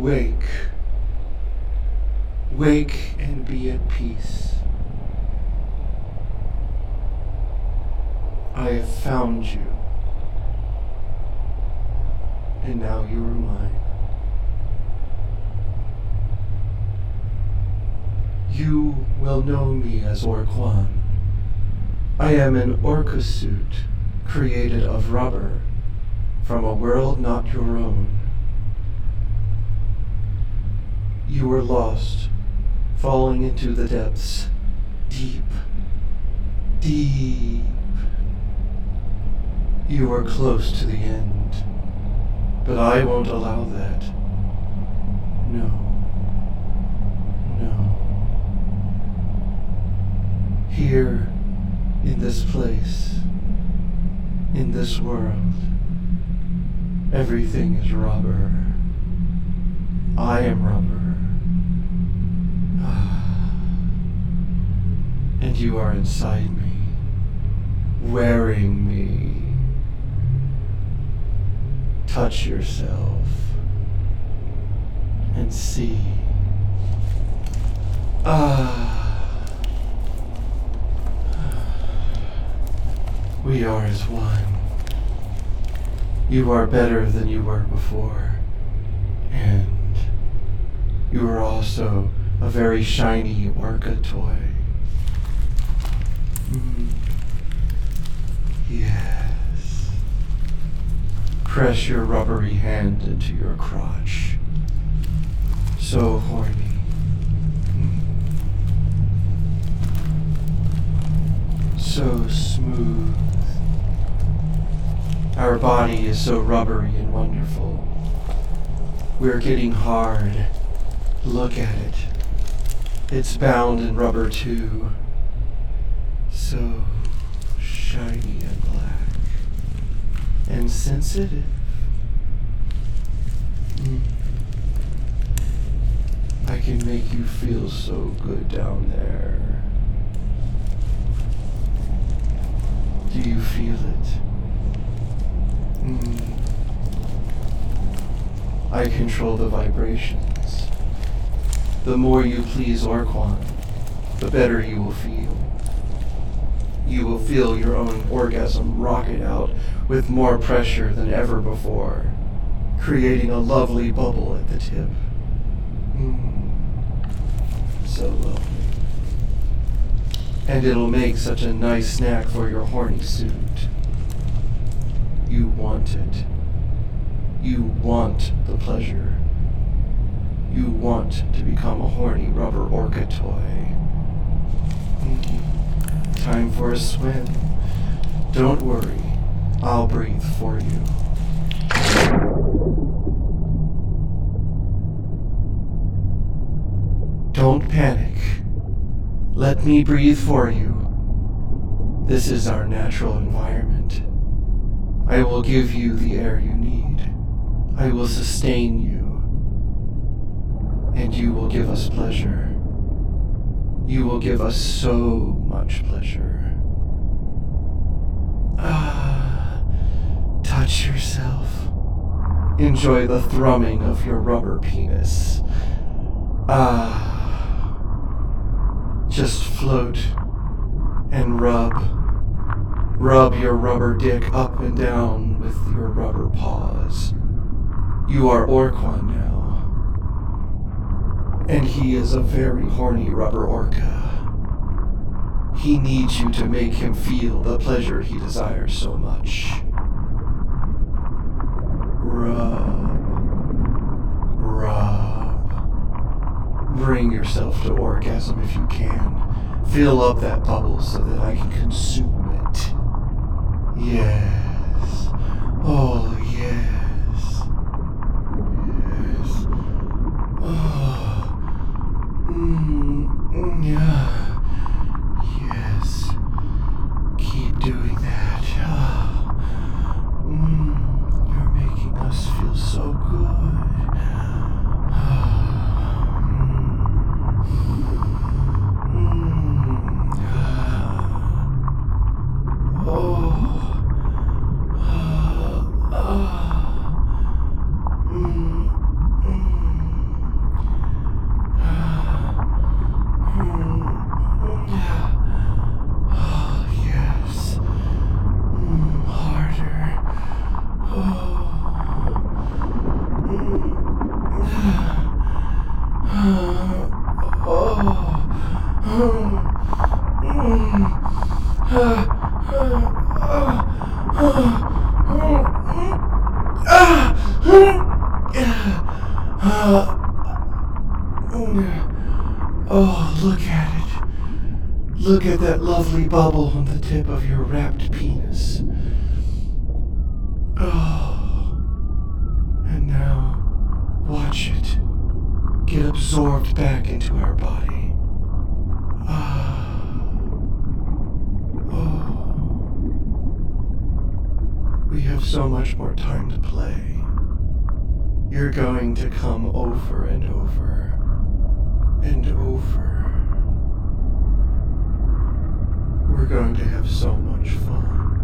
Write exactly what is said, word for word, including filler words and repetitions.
Wake. Wake and be at peace. I have found you. And now you are mine. You will know me as Orquan. I am an orca suit created of rubber from a world not your own. You were lost, falling into the depths, deep, deep. You were close to the end, but I won't allow that. No, no. Here, in this place, in this world, everything is rubber. I am rubber. And you are inside me, wearing me. Touch yourself and see. Ah. We are as one. You are better than you were before. And you are also a very shiny orca toy. Mm. Yes. Press your rubbery hand into your crotch. So horny. Mm. So smooth. Our body is so rubbery and wonderful. We're getting hard. Look at it. It's bound in rubber too. So shiny and black. And sensitive. Mm. I can make you feel so good down there. Do you feel it? Mm. I control the vibrations. The more you please Orquan, the better you will feel. You will feel your own orgasm rocket out with more pressure than ever before, creating a lovely bubble at the tip. Mm. So lovely. And it'll make such a nice snack for your horny suit. You want it. You want the pleasure. You want to become a horny rubber orca toy. Mm. Time for a swim. Don't worry, I'll breathe for you. Don't panic. Let me breathe for you. This is our natural environment. I will give you the air you need. I will sustain you. And you will give us pleasure. You will give us so much pleasure. Ah, touch yourself. Enjoy the thrumming of your rubber penis. Ah, just float and rub. Rub your rubber dick up and down with your rubber paws. You are Orquan now. And he is a very horny rubber orca. He needs you to make him feel the pleasure he desires so much. Rub. Rub. Bring yourself to orgasm if you can. Fill up that bubble so that I can consume it. Yes. Oh, yes. Yes. Oh. Mm, yeah. Yes. Keep doing that. Oh. Mm, you're making us feel so good. Mm. Oh. Oh. Oh, look at it. Look at that lovely bubble on the tip of your wrapped penis. Oh. And now, watch it get absorbed back into our body. Ah. Oh. We have so much more time to play. You're going to come over and over and over. We're going to have so much fun.